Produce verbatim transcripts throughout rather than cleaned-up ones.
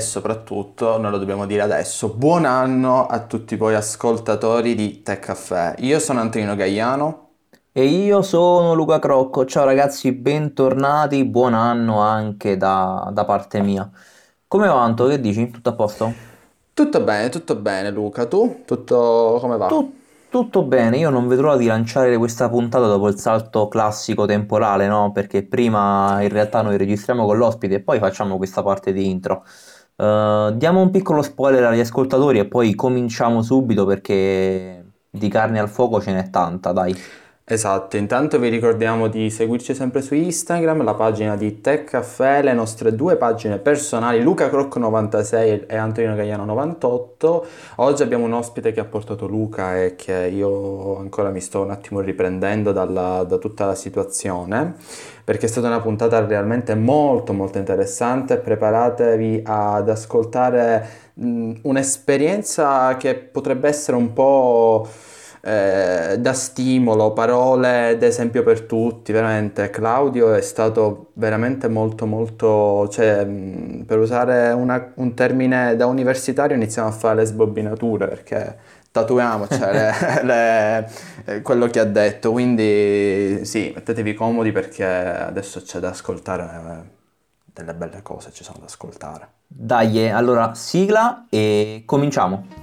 soprattutto, noi lo dobbiamo dire adesso, buon anno a tutti voi ascoltatori di Tech Caffè. Io sono Antonino Gaiano. E io sono Luca Crocco, ciao ragazzi, bentornati, buon anno anche da, da parte mia. Come va Anto, che dici? Tutto a posto? Tutto bene, tutto bene Luca, tu? Tutto come va? Tu- tutto bene, io non vedo l'ora di lanciare questa puntata dopo il salto classico temporale, no? Perché prima in realtà noi registriamo con l'ospite e poi facciamo questa parte di intro. Eh, diamo un piccolo spoiler agli ascoltatori e poi cominciamo subito perché di carne al fuoco ce n'è tanta, dai. Esatto, intanto vi ricordiamo di seguirci sempre su Instagram, la pagina di Tech Caffè, le nostre due pagine personali, Luca Croc novantasei e Antonino Gagliano novantotto. Oggi abbiamo un ospite che ha portato Luca e che io ancora mi sto un attimo riprendendo dalla- da tutta la situazione, perché è stata una puntata realmente molto molto interessante. Preparatevi ad ascoltare mh, un'esperienza che potrebbe essere un po' eh, da stimolo, parole d'esempio per tutti, veramente. Claudio è stato veramente molto molto, cioè, mh, per usare una- un termine da universitario, iniziamo a fare le sbobbinature perché tatuiamoci le- le- eh, quello che ha detto, quindi sì, mettetevi comodi perché adesso c'è da ascoltare, eh, delle belle cose ci sono da ascoltare. Dai, allora sigla e cominciamo.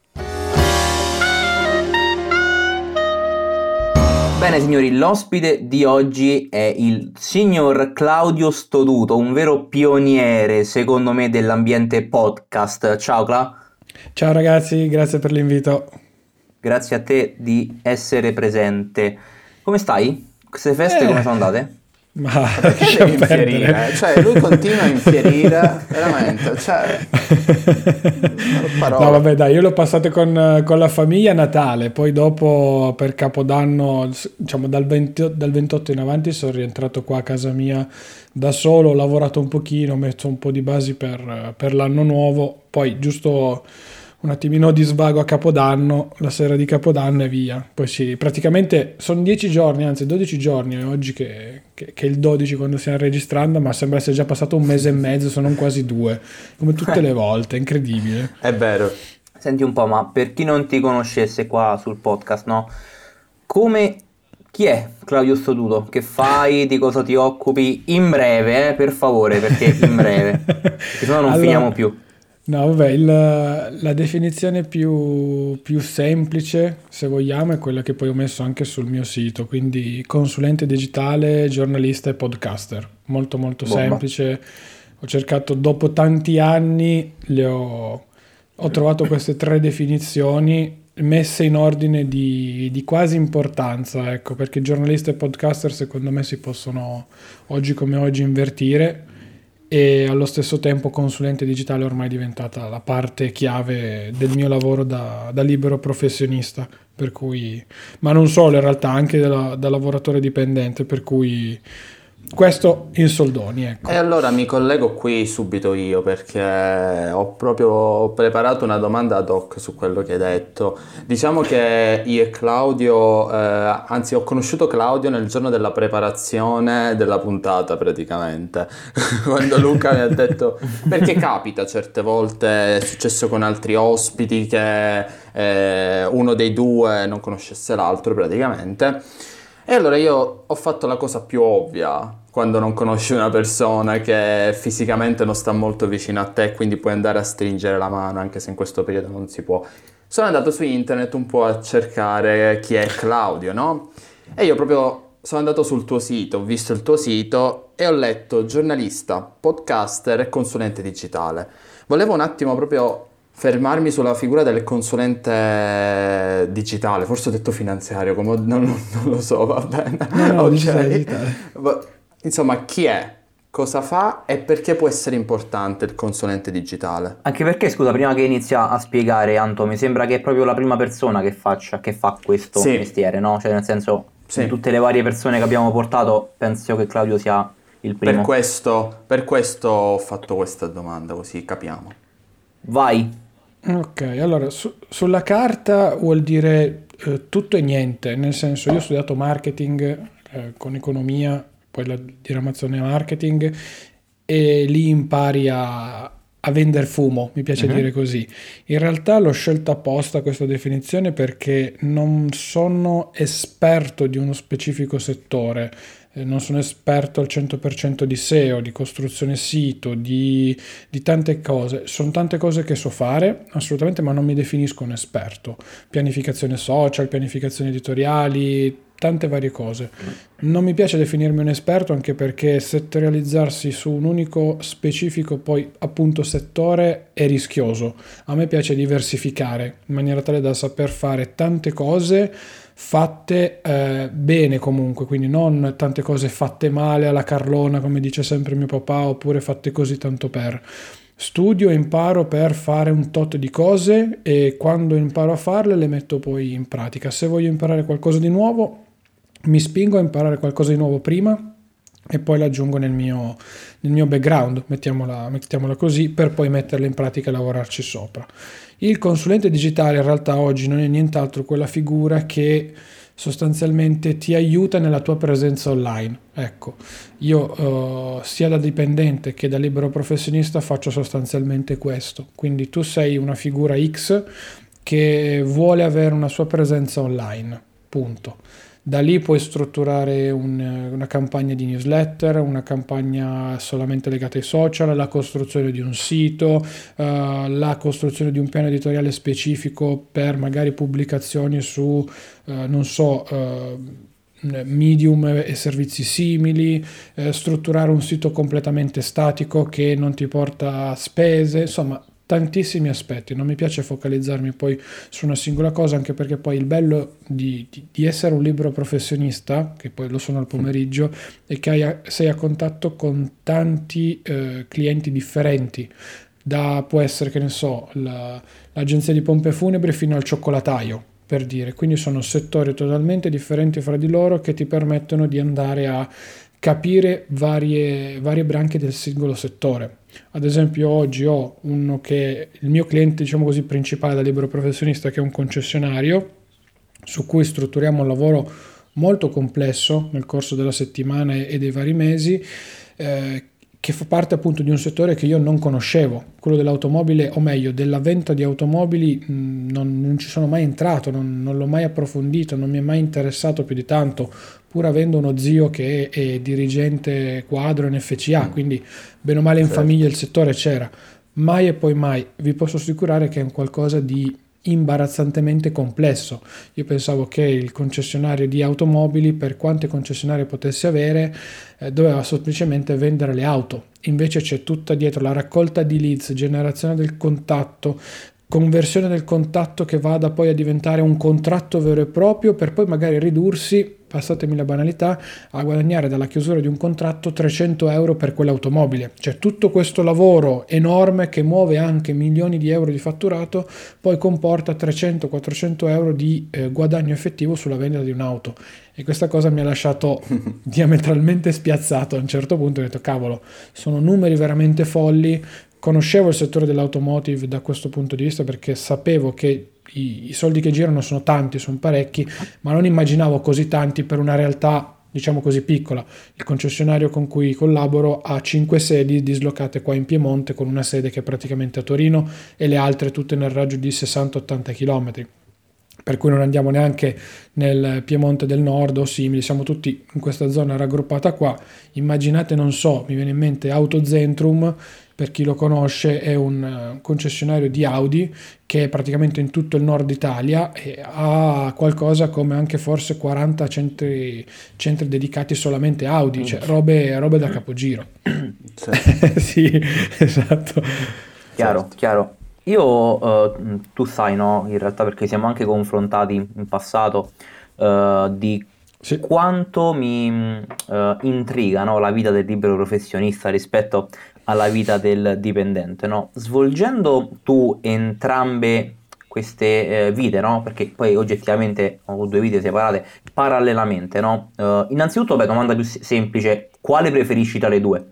Bene signori, l'ospite di oggi è il signor Claudio Stoduto, un vero pioniere secondo me dell'ambiente podcast. Ciao Cla, Ciao ragazzi, grazie per l'invito. grazie a te di essere presente. Come stai? Queste feste come Eh, sono andate? ma Ma perché lascia devi infierire? perdere. Cioè, lui continua a infierire, veramente, cioè, non ho No, parole. vabbè, dai, io l'ho passato con, con la famiglia a Natale, poi dopo per Capodanno, s- diciamo dal venti dal ventotto in avanti sono rientrato qua a casa mia da solo, ho lavorato un pochino, ho messo un po' di basi per, per l'anno nuovo, poi giusto un attimino di svago a Capodanno, la sera di Capodanno e via. Poi sì, praticamente sono dieci giorni, anzi dodici giorni, è oggi che, che, che è il dodici quando stiamo registrando, ma sembra essere già passato un mese e mezzo, se non quasi due, come tutte le volte, è incredibile. È vero. Senti un po', ma per chi non ti conoscesse qua sul podcast, no? Come... Chi è Claudio Stoduto? Che fai? Di cosa ti occupi? In breve, eh, per favore, perché in breve, perché sennò non Allora, finiamo più. no, vabbè, il- la definizione più, più semplice, se vogliamo, è quella che poi ho messo anche sul mio sito, quindi consulente digitale, giornalista e podcaster. Molto molto Bomba. semplice. Ho cercato, dopo tanti anni, le ho, ho trovato queste tre definizioni messe in ordine di, di quasi importanza, ecco, perché giornalista e podcaster secondo me si possono oggi come oggi invertire e allo stesso tempo consulente digitale ormai è diventata la parte chiave del mio lavoro da, da libero professionista, per cui, ma non solo in realtà, anche da, da lavoratore dipendente, per cui questo in soldoni, E ecco. allora mi collego qui subito io perché ho proprio preparato una domanda ad hoc su quello che hai detto. Diciamo che io e Claudio, eh, anzi ho conosciuto Claudio nel giorno della preparazione della puntata praticamente, quando Luca mi ha detto, perché capita certe volte, è successo con altri ospiti che eh, uno dei due non conoscesse l'altro praticamente. E allora io ho fatto la cosa più ovvia quando non conosci una persona che fisicamente non sta molto vicino a te, quindi puoi andare a stringere la mano, anche se in questo periodo non si può. Sono andato su internet un po' a cercare chi è Claudio, no? E io proprio sono andato sul tuo sito, ho visto il tuo sito e ho letto giornalista, podcaster e consulente digitale. Volevo un attimo proprio fermarmi sulla figura del consulente digitale, forse ho detto finanziario, come non, non- non lo so, va bene. No, no, digitale, Ok. digitale. Va- Insomma, chi è? Cosa fa e perché può essere importante il consulente digitale? Anche perché, scusa, prima che inizia a spiegare, Anto, mi sembra che è proprio la prima persona che faccia, che fa questo Sì, mestiere, no? Cioè, nel senso, di sì. tutte le varie persone che abbiamo portato, penso che Claudio sia il Per primo. questo, per questo ho fatto questa domanda, così capiamo. Vai. Ok, allora su- sulla carta vuol dire eh, tutto e niente, nel senso io ho studiato marketing eh, con economia, poi la diramazione marketing e lì impari a, a vendere fumo, mi piace Mhm. dire così. In realtà l'ho scelta apposta questa definizione perché non sono esperto di uno specifico settore, eh, non sono esperto al cento per cento di S E O, di costruzione sito, di, di tante cose. Sono tante cose che so fare, assolutamente, ma non mi definisco un esperto. Pianificazione social, pianificazione editoriali, tante varie cose. Non mi piace definirmi un esperto anche perché settorializzarsi su un unico specifico poi appunto settore è rischioso. A me piace diversificare in maniera tale da saper fare tante cose fatte eh, bene comunque, quindi non tante cose fatte male alla carlona come dice sempre mio papà, oppure fatte così tanto per. Studio e imparo per fare un tot di cose e quando imparo a farle le metto poi in pratica. Se voglio imparare qualcosa di nuovo mi spingo a imparare qualcosa di nuovo prima e poi l'aggiungo nel mio, nel mio background, mettiamola, mettiamola così, per poi metterla in pratica e lavorarci sopra. Il consulente digitale in realtà oggi non è nient'altro quella figura che sostanzialmente ti aiuta nella tua presenza online. Ecco, io eh, sia da dipendente che da libero professionista faccio sostanzialmente questo. Quindi tu sei una figura X che vuole avere una sua presenza online, punto. Da lì puoi strutturare un- una campagna di newsletter, una campagna solamente legata ai social, la costruzione di un sito, eh, la costruzione di un piano editoriale specifico per magari pubblicazioni su, eh, non so, eh, Medium e servizi simili, eh, strutturare un sito completamente statico che non ti porta spese, insomma tantissimi aspetti. Non mi piace focalizzarmi poi su una singola cosa, anche perché poi il bello di, di- di essere un libero professionista, che poi lo sono al pomeriggio, è che hai a- sei a contatto con tanti eh, clienti differenti. Da, può essere, che ne so, la- l'agenzia di pompe funebri fino al cioccolataio, per dire. Quindi sono settori totalmente differenti fra di loro che ti permettono di andare a capire varie, varie branche del singolo settore. Ad esempio oggi ho uno che il mio cliente, diciamo così, principale da libero professionista, che è un concessionario su cui strutturiamo un lavoro molto complesso nel corso della settimana e dei vari mesi, eh, che fa parte appunto di un settore che io non conoscevo, quello dell'automobile, o meglio della vendita di automobili. Mh, non, non ci sono mai entrato, non, non l'ho mai approfondito, non mi è mai interessato più di tanto, pur avendo uno zio che è, è dirigente quadro in F C A, Mm, quindi bene o male in certo. famiglia il settore c'era. Mai e poi mai, vi posso assicurare che è un qualcosa di imbarazzantemente complesso. Io pensavo che il concessionario di automobili, per quante concessionarie potesse avere, eh, doveva semplicemente vendere le auto. Invece c'è tutta dietro la raccolta di leads, generazione del contatto, conversione del contatto che vada poi a diventare un contratto vero e proprio, per poi magari ridursi, passatemi la banalità, a guadagnare dalla chiusura di un contratto trecento euro per quell'automobile. Cioè tutto questo lavoro enorme che muove anche milioni di euro di fatturato poi comporta trecento quattrocento euro di eh, guadagno effettivo sulla vendita di un'auto. E questa cosa mi ha lasciato diametralmente spiazzato. A un certo punto ho detto cavolo, sono numeri veramente folli. Conoscevo il settore dell'automotive da questo punto di vista perché sapevo che i, i soldi che girano sono tanti, sono parecchi, ma non immaginavo così tanti per una realtà, diciamo così, piccola. Il concessionario con cui collaboro ha cinque sedi dislocate qua in Piemonte, con una sede che è praticamente a Torino e le altre tutte nel raggio di sessanta ottanta chilometri. Per cui non andiamo neanche nel Piemonte del Nord o simili, siamo tutti in questa zona raggruppata qua. Immaginate, non so, mi viene in mente Autozentrum, per chi lo conosce, è un eh, concessionario di Audi che è praticamente in tutto il nord Italia e ha qualcosa come anche forse quaranta centri, centri dedicati solamente a Audi, cioè robe, robe da capogiro. Certo, Sì, esatto. Chiaro, certo. chiaro. Io, eh, tu sai, no, in realtà perché siamo anche confrontati in passato, eh, di Sì. quanto mi eh, intriga, no, la vita del libero professionista rispetto alla vita del dipendente, no? Svolgendo tu entrambe queste eh, vite, no? Perché poi oggettivamente ho due vite separate parallelamente, no? Eh, innanzitutto, beh, domanda più se- semplice, quale preferisci tra le due?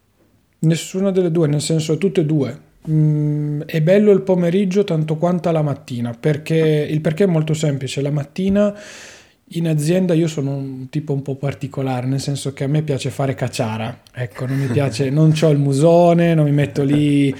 Nessuna delle due, nel senso tutte e due. Mm, è bello il pomeriggio tanto quanto la mattina, perché il perché è molto semplice. La mattina In azienda io sono un tipo un po' particolare, nel senso che a me piace fare cacciara, ecco, non mi piace, non c'ho il musone, non mi metto lì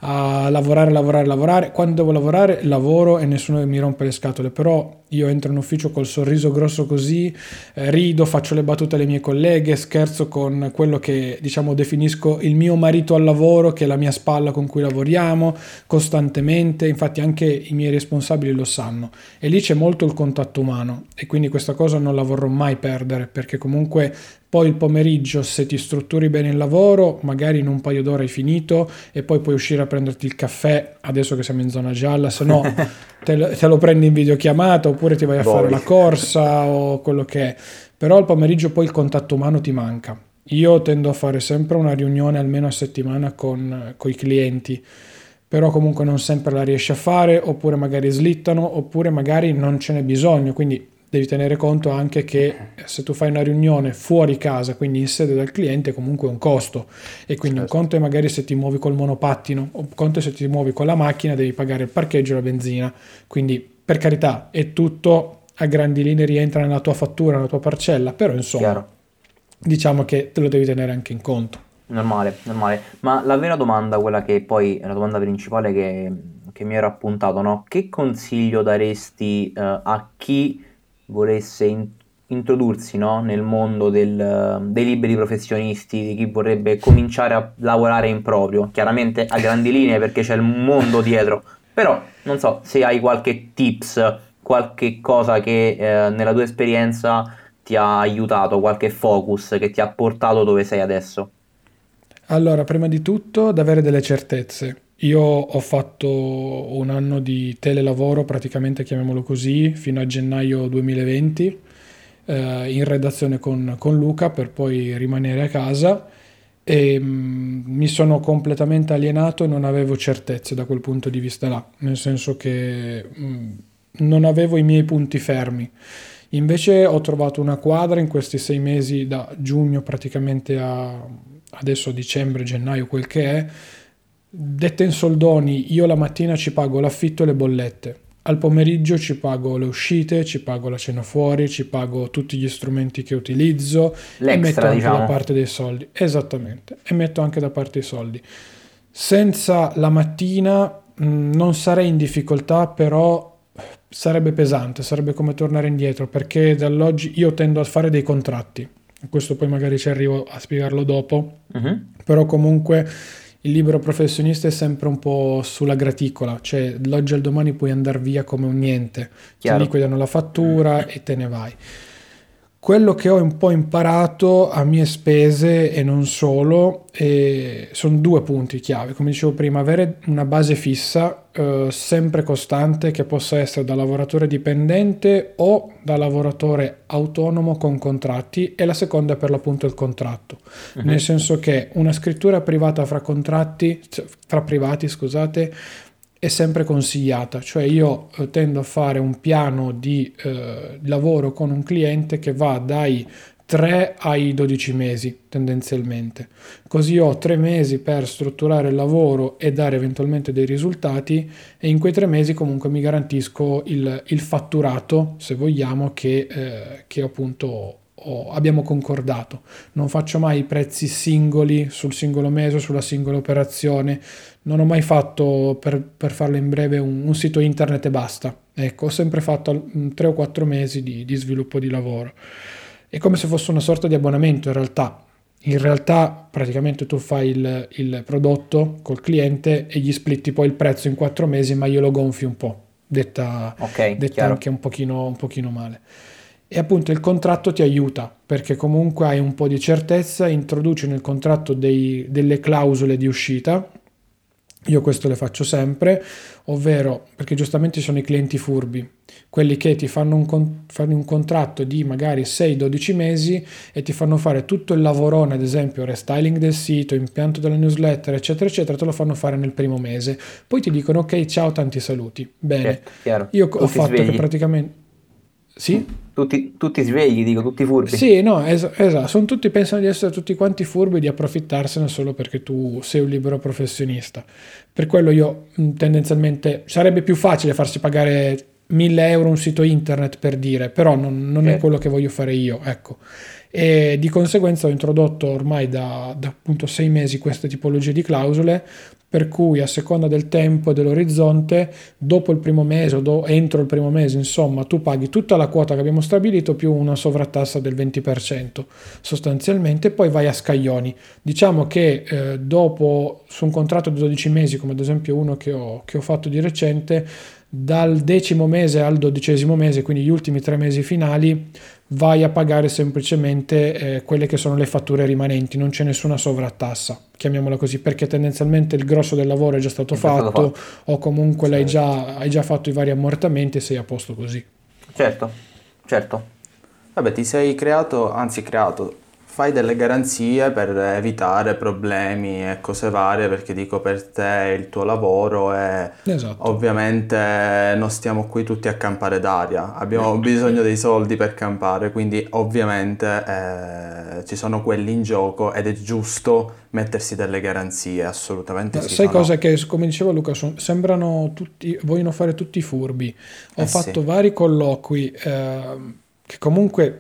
a lavorare, lavorare, lavorare. Quando devo lavorare, lavoro e nessuno mi rompe le scatole, però io entro in ufficio col sorriso grosso così, eh, rido, faccio le battute alle mie colleghe, scherzo con quello che, diciamo, definisco il mio marito al lavoro, che è la mia spalla con cui lavoriamo costantemente, infatti anche i miei responsabili lo sanno, e lì c'è molto il contatto umano e quindi questa cosa non la vorrò mai perdere, perché comunque poi il pomeriggio, se ti strutturi bene il lavoro, magari in un paio d'ore hai finito e poi puoi uscire a prenderti il caffè, adesso che siamo in zona gialla, se no te, lo, te lo prendi in videochiamata oppure ti vai a Voi. fare la corsa o quello che è. Però al pomeriggio poi il contatto umano ti manca. Io tendo a fare sempre una riunione almeno a settimana con, con i clienti, però comunque non sempre la riesci a fare, oppure magari slittano, oppure magari non ce n'è bisogno, quindi devi tenere conto anche che se tu fai una riunione fuori casa, quindi in sede del cliente, comunque è un costo, e quindi certo. Un conto è magari se ti muovi col monopattino, un conto è se ti muovi con la macchina, devi pagare il parcheggio e la benzina, quindi per carità è tutto a grandi linee, rientra nella tua fattura, nella tua parcella, però insomma Chiaro. Diciamo che te lo devi tenere anche in conto. Normale, normale, ma la vera domanda, quella che poi è la domanda principale che, che mi ero appuntato, no? Che consiglio daresti uh, a chi volesse in- introdursi, no? Nel mondo del, dei liberi professionisti, di chi vorrebbe cominciare a lavorare in proprio, chiaramente a grandi linee perché c'è il mondo dietro, però non so se hai qualche tips, qualche cosa che eh, nella tua esperienza ti ha aiutato, qualche focus che ti ha portato dove sei adesso. Allora, prima di tutto, ad avere delle certezze. Io ho fatto un anno di telelavoro, praticamente chiamiamolo così, fino a gennaio duemilaventi, eh, in redazione con, con Luca, per poi rimanere a casa, e mh, mi sono completamente alienato e non avevo certezze da quel punto di vista là, nel senso che mh, non avevo i miei punti fermi. Invece ho trovato una quadra in questi sei mesi, da giugno praticamente a adesso dicembre, gennaio, quel che è, detta in soldoni. Io la mattina ci pago l'affitto e le bollette, al pomeriggio ci pago le uscite, ci pago la cena fuori, ci pago tutti gli strumenti che utilizzo, l'extra, e metto anche diciamo. da parte dei soldi, esattamente, e metto anche da parte i soldi. Senza la mattina mh, non sarei in difficoltà, però sarebbe pesante, sarebbe come tornare indietro, perché dall'oggi io tendo a fare dei contratti. Questo poi magari ci arrivo a spiegarlo dopo, uh-huh. Però comunque il libero professionista è sempre un po' sulla graticola, cioè dall'oggi al domani puoi andare via come un niente, ti liquidano la fattura e te ne vai. Quello che ho un po' imparato a mie spese e non solo, eh, sono due punti chiave. Come dicevo prima, avere una base fissa, eh, sempre costante, che possa essere da lavoratore dipendente o da lavoratore autonomo con contratti, e la seconda è per l'appunto il contratto. Uh-huh. Nel senso che una scrittura privata fra contratti, cioè, fra privati, scusate, è sempre consigliata, cioè io eh, tendo a fare un piano di eh, lavoro con un cliente che va dai tre ai dodici mesi tendenzialmente, così ho tre mesi per strutturare il lavoro e dare eventualmente dei risultati, e in quei tre mesi comunque mi garantisco il, il fatturato, se vogliamo, che, eh, che appunto ho, abbiamo concordato. Non faccio mai i prezzi singoli sul singolo mese o sulla singola operazione. Non ho mai fatto, per, per farlo in breve, un, un sito internet e basta. Ecco, ho sempre fatto tre o quattro mesi di, di sviluppo di lavoro. È come se fosse una sorta di abbonamento in realtà. In realtà praticamente tu fai il, il prodotto col cliente e gli splitti poi il prezzo in quattro mesi, ma io lo gonfi un po', detta, okay, detta anche un pochino, un pochino male. E appunto il contratto ti aiuta, perché comunque hai un po' di certezza, introduci nel contratto dei, delle clausole di uscita. Io questo le faccio sempre, ovvero, perché giustamente sono i clienti furbi, quelli che ti fanno un, con, fanno un contratto di magari sei dodici mesi e ti fanno fare tutto il lavorone, ad esempio restyling del sito, impianto della newsletter, eccetera, eccetera, te lo fanno fare nel primo mese. Poi ti dicono ok, ciao, tanti saluti. Bene, chiaro. Io Tutti ho fatto svegli. che praticamente... Sì? Tutti, tutti svegli, dico, tutti furbi. Sì, no, es- esatto, sono tutti, pensano di essere tutti quanti furbi e di approfittarsene solo perché tu sei un libero professionista. Per quello io mh, tendenzialmente sarebbe più facile farsi pagare mille euro un sito internet, per dire, però non, non è quello che voglio fare io, ecco. E di conseguenza ho introdotto ormai da, da appunto sei mesi queste tipologie di clausole, per cui a seconda del tempo e dell'orizzonte, dopo il primo mese o do, entro il primo mese, insomma, tu paghi tutta la quota che abbiamo stabilito più una sovrattassa del venti per cento sostanzialmente, poi vai a scaglioni. Diciamo che eh, dopo, su un contratto di dodici mesi, come ad esempio uno che ho, che ho fatto di recente, dal decimo mese al dodicesimo mese, quindi gli ultimi tre mesi finali, vai a pagare semplicemente eh, quelle che sono le fatture rimanenti, non c'è nessuna sovrattassa, chiamiamola così, perché tendenzialmente il grosso del lavoro è già stato, è fatto, stato fatto, o comunque certo. l'hai già, hai già fatto i vari ammortamenti e sei a posto così. Certo, certo. Vabbè, ti sei creato, anzi creato, fai delle garanzie per evitare problemi e cose varie, perché dico, per te il tuo lavoro è esatto. Ovviamente non stiamo qui tutti a campare d'aria, abbiamo bisogno dei soldi per campare, quindi ovviamente eh, ci sono quelli in gioco ed è giusto mettersi delle garanzie, assolutamente sì. Sai cosa che, come diceva Luca, son, sembrano tutti, vogliono fare tutti furbi. Ho eh fatto sì. vari colloqui eh, che comunque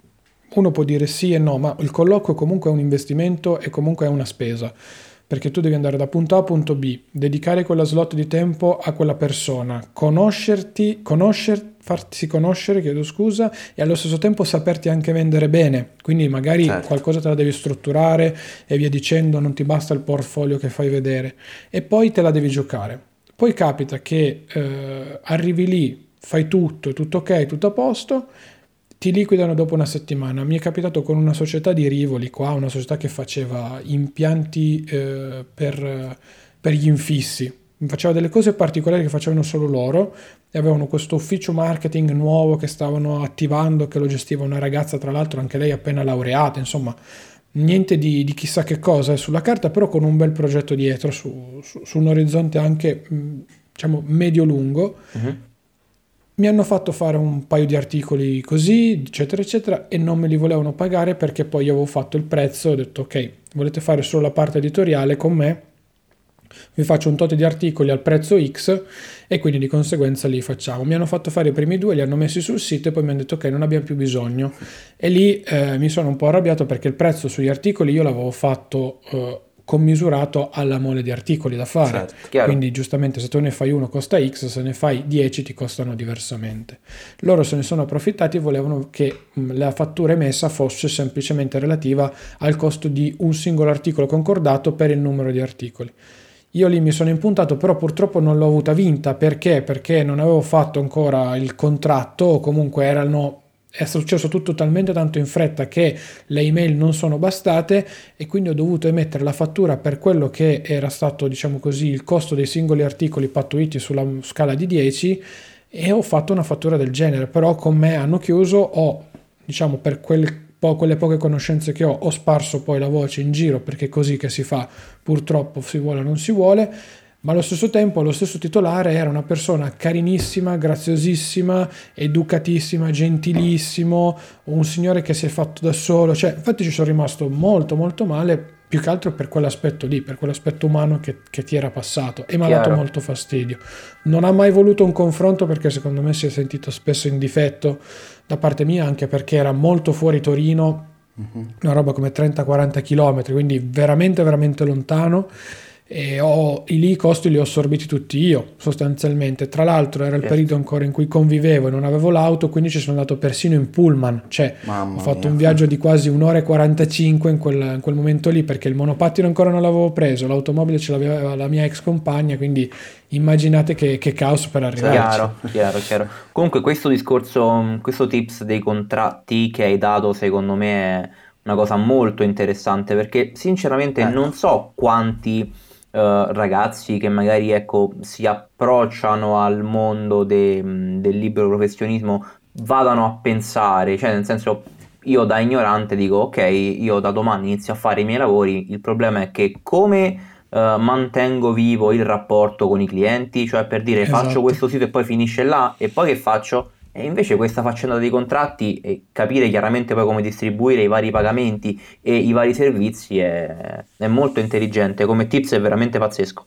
uno può dire sì e no, ma il colloquio comunque è un investimento e comunque è una spesa, perché tu devi andare da punto A a punto B, dedicare quella slot di tempo a quella persona, conoscerti, conoscer, farsi conoscere, chiedo scusa, e allo stesso tempo saperti anche vendere bene, quindi magari certo. qualcosa te la devi strutturare e via dicendo, non ti basta il portfolio che fai vedere, e poi te la devi giocare. Poi capita che eh, arrivi lì, fai tutto, è tutto ok, tutto a posto, ti liquidano dopo una settimana. Mi è capitato con una società di Rivoli qua, una società che faceva impianti eh, per, per gli infissi, faceva delle cose particolari che facevano solo loro, e avevano questo ufficio marketing nuovo che stavano attivando, che lo gestiva una ragazza, tra l'altro anche lei appena laureata, insomma niente di, di chissà che cosa eh, sulla carta, però con un bel progetto dietro su, su, su un orizzonte anche mh, diciamo medio-lungo. Uh-huh. Mi hanno fatto fare un paio di articoli così, eccetera, eccetera, e non me li volevano pagare perché poi io avevo fatto il prezzo, ho detto ok, volete fare solo la parte editoriale con me, vi faccio un tot di articoli al prezzo X e quindi di conseguenza li facciamo. Mi hanno fatto fare i primi due, li hanno messi sul sito e poi mi hanno detto ok, non abbiamo più bisogno. E lì eh, mi sono un po' arrabbiato perché il prezzo sugli articoli io l'avevo fatto eh, commisurato alla mole di articoli da fare, certo, quindi giustamente se tu ne fai uno costa X, se ne fai dieci ti costano diversamente. Loro se ne sono approfittati e volevano che mh, la fattura emessa fosse semplicemente relativa al costo di un singolo articolo concordato per il numero di articoli. Io lì mi sono impuntato, però purtroppo non l'ho avuta vinta. Perché? Perché non avevo fatto ancora il contratto, o comunque erano è successo tutto talmente tanto in fretta che le email non sono bastate, e quindi ho dovuto emettere la fattura per quello che era stato, diciamo così, il costo dei singoli articoli pattuiti sulla scala di dieci, e ho fatto una fattura del genere. Però con me hanno chiuso, ho, diciamo, per quel po- quelle poche conoscenze che ho, ho sparso poi la voce in giro, perché è così che si fa, purtroppo, si vuole o non si vuole. Ma allo stesso tempo lo stesso titolare era una persona carinissima, graziosissima, educatissima, gentilissimo, un signore che si è fatto da solo, cioè infatti ci sono rimasto molto molto male, più che altro per quell'aspetto lì, per quell'aspetto umano che, che ti era passato, e mi ha dato molto fastidio. Non ha mai voluto un confronto perché secondo me si è sentito spesso in difetto da parte mia, anche perché era molto fuori Torino, uh-huh. una roba come trenta quaranta chilometri, quindi veramente veramente lontano. E ho, lì i costi li ho assorbiti tutti io sostanzialmente. Tra l'altro era il yes. periodo ancora in cui convivevo e non avevo l'auto, quindi ci sono andato persino in pullman, cioè Mamma ho fatto mia. un viaggio di quasi un'ora e quarantacinque in quel, in quel momento lì, perché il monopattino ancora non l'avevo preso, l'automobile ce l'aveva la mia ex compagna, quindi immaginate che, che caos per arrivarci. Chiaro, chiaro, chiaro. Comunque questo discorso, questo tips dei contratti che hai dato secondo me è una cosa molto interessante, perché sinceramente eh. non so quanti Uh, ragazzi che magari ecco si approcciano al mondo de, del libero professionismo vadano a pensare, cioè nel senso, io da ignorante dico ok, io da domani inizio a fare i miei lavori, il problema è che come uh, mantengo vivo il rapporto con i clienti, cioè per dire esatto. faccio questo sito e poi finisce là, e poi che faccio? E invece questa faccenda dei contratti e capire chiaramente poi come distribuire i vari pagamenti e i vari servizi è, è molto intelligente, come tips è veramente pazzesco.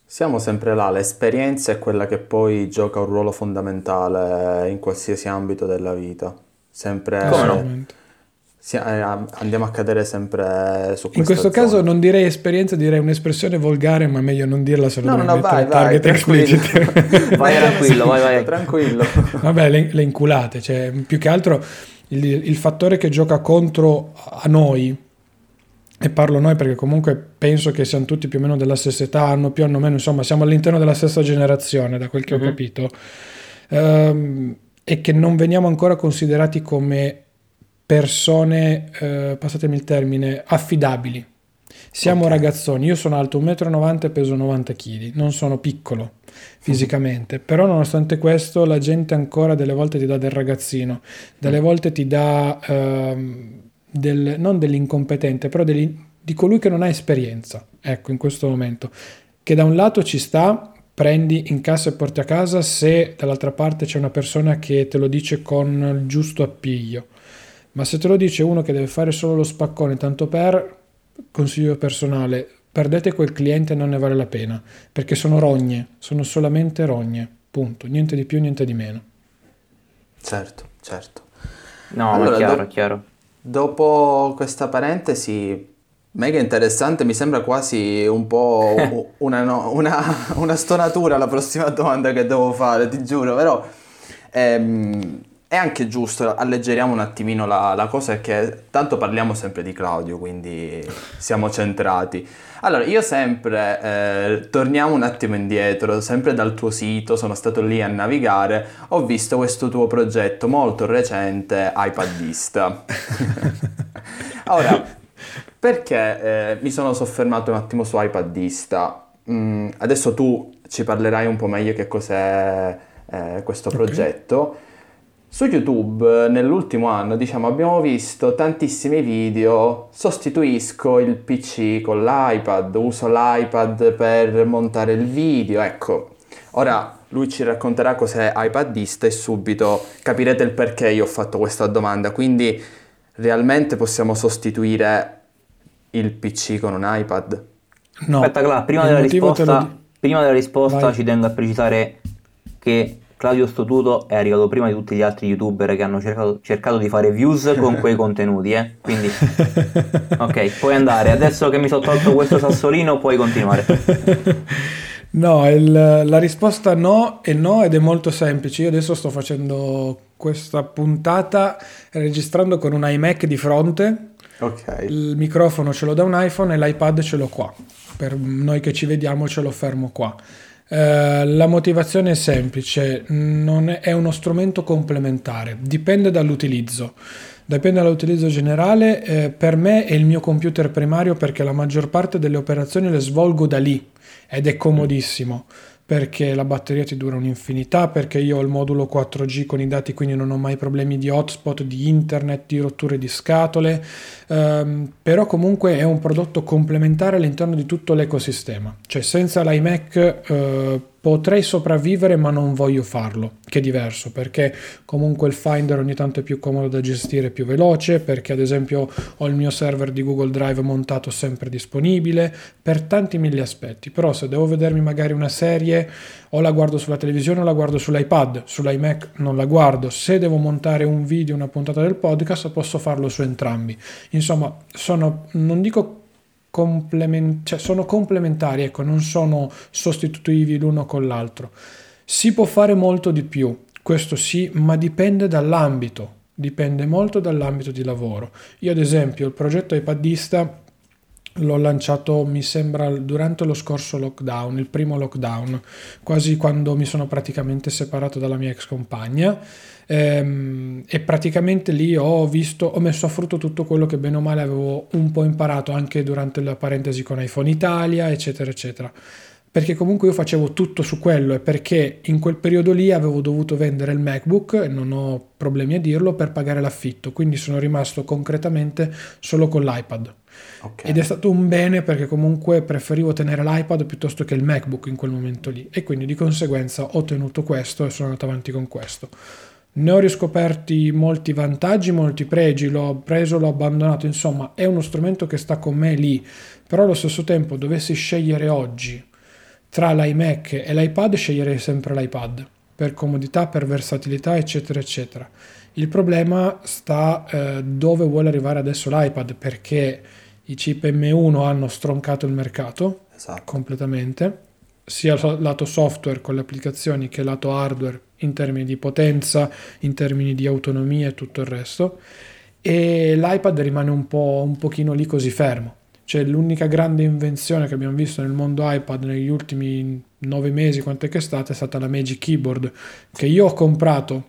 Siamo sempre là, l'esperienza è quella che poi gioca un ruolo fondamentale in qualsiasi ambito della vita. Sempre Come no? Assolutamente. si- eh, andiamo a cadere sempre su In questa questo caso zona. non direi esperienza, direi un'espressione volgare, ma meglio non dirla se lo No, no, dobbiamo no, mettere vai, vai, target explicit. tranquillo. Vai tranquillo, vai, vai. Tranquillo. Vabbè, le, le inculate, cioè più che altro il, il fattore che gioca contro a noi, e parlo noi perché comunque penso che siamo tutti più o meno della stessa età, hanno più o meno, insomma, siamo all'interno della stessa generazione, da quel che Mhm. ho capito, ehm, e che non veniamo ancora considerati come persone, eh, passatemi il termine, affidabili. Siamo Ok. ragazzoni, io sono alto uno e novanta m e peso novanta chili, non sono piccolo fisicamente, però nonostante questo la gente ancora delle volte ti dà del ragazzino, delle volte ti dà ehm, del, non dell'incompetente, però degli- di colui che non ha esperienza, ecco, in questo momento, che da un lato ci sta, prendi in cassa e porti a casa se dall'altra parte c'è una persona che te lo dice con il giusto appiglio, ma se te lo dice uno che deve fare solo lo spaccone tanto per, consiglio personale, perdete quel cliente, non ne vale la pena, perché sono rogne, sono solamente rogne, punto, niente di più, niente di meno. Certo, certo. No, ma Allora, è chiaro, do- è chiaro. dopo questa parentesi, mega interessante, mi sembra quasi un po' u- una, no- una, una stonatura la prossima domanda che devo fare, ti giuro, però ehm, è anche giusto, alleggeriamo un attimino la, la cosa, perché tanto parliamo sempre di Claudio, quindi siamo centrati. Allora, io sempre, eh, torniamo un attimo indietro, sempre dal tuo sito, sono stato lì a navigare, ho visto questo tuo progetto molto recente, iPadista. Ora, perché eh, mi sono soffermato un attimo su iPadista? Mm, adesso tu ci parlerai un po' meglio che cos'è eh, questo Ok. progetto. Su YouTube nell'ultimo anno, diciamo, abbiamo visto tantissimi video, sostituisco il P C con l'iPad, uso l'iPad per montare il video, ecco. Ora lui ci racconterà cos'è iPadista e subito capirete il perché io ho fatto questa domanda. Quindi realmente possiamo sostituire il P C con un iPad? No, Aspetta, Cla, prima il della motivo te lo risposta, di- prima della risposta Vai. ci tengo a precisare che Claudio Stotuto è arrivato prima di tutti gli altri YouTuber che hanno cercato, cercato di fare views con quei contenuti, eh? Quindi, ok, puoi andare. Adesso che mi sono tolto questo sassolino, puoi continuare. No, il- la risposta no e no, ed è molto semplice. Io adesso sto facendo questa puntata registrando con un iMac di fronte, Ok. il microfono ce l'ho da un iPhone e l'iPad ce l'ho qua. Per noi che ci vediamo ce l'ho fermo qua. Eh, la motivazione è semplice, non è, è uno strumento complementare, dipende dall'utilizzo. Dipende dall'utilizzo generale, eh, per me è il mio computer primario perché la maggior parte delle operazioni le svolgo da lì ed è comodissimo perché la batteria ti dura un'infinità, perché io ho il modulo quattro G con i dati, quindi non ho mai problemi di hotspot, di internet, di rotture di scatole, ehm, però comunque è un prodotto complementare all'interno di tutto l'ecosistema, cioè senza l'iMac eh, potrei sopravvivere ma non voglio farlo, che è diverso, perché comunque il Finder ogni tanto è più comodo da gestire, più veloce, perché ad esempio ho il mio server di Google Drive montato sempre disponibile, per tanti mille aspetti. Però se devo vedermi magari una serie o la guardo sulla televisione o la guardo sull'iPad, sull'iMac non la guardo, se devo montare un video, una puntata del podcast posso farlo su entrambi. Insomma, sono, non dico complement- cioè sono complementari, ecco, non sono sostitutivi l'uno con l'altro. Si può fare molto di più, questo sì, ma dipende dall'ambito, dipende molto dall'ambito di lavoro. Io ad esempio il progetto iPadista l'ho lanciato, mi sembra, durante lo scorso lockdown, il primo lockdown, quasi quando mi sono praticamente separato dalla mia ex compagna, ehm, e praticamente lì ho visto, ho messo a frutto tutto quello che bene o male avevo un po' imparato anche durante la parentesi con iPhone Italia, eccetera, eccetera. Perché comunque io facevo tutto su quello e perché in quel periodo lì avevo dovuto vendere il MacBook, e non ho problemi a dirlo, per pagare l'affitto, quindi sono rimasto concretamente solo con l'iPad. Ok. Ed è stato un bene perché comunque preferivo tenere l'iPad piuttosto che il MacBook in quel momento lì, e quindi di conseguenza ho tenuto questo e sono andato avanti con questo. Ne ho riscoperti molti vantaggi, molti pregi, l'ho preso, l'ho abbandonato, insomma è uno strumento che sta con me lì, però allo stesso tempo dovessi scegliere oggi tra l'iMac e l'iPad sceglierei sempre l'iPad, per comodità, per versatilità, eccetera, eccetera. Il problema sta eh, dove vuole arrivare adesso l'iPad, perché i chip M uno hanno stroncato il mercato, esatto, completamente, sia lato software con le applicazioni che lato hardware in termini di potenza, in termini di autonomia e tutto il resto, e l'iPad rimane un po' un pochino lì così fermo. Cioè l'unica grande invenzione che abbiamo visto nel mondo iPad negli ultimi nove mesi, quant'è che è stata, è stata la Magic Keyboard, che io ho comprato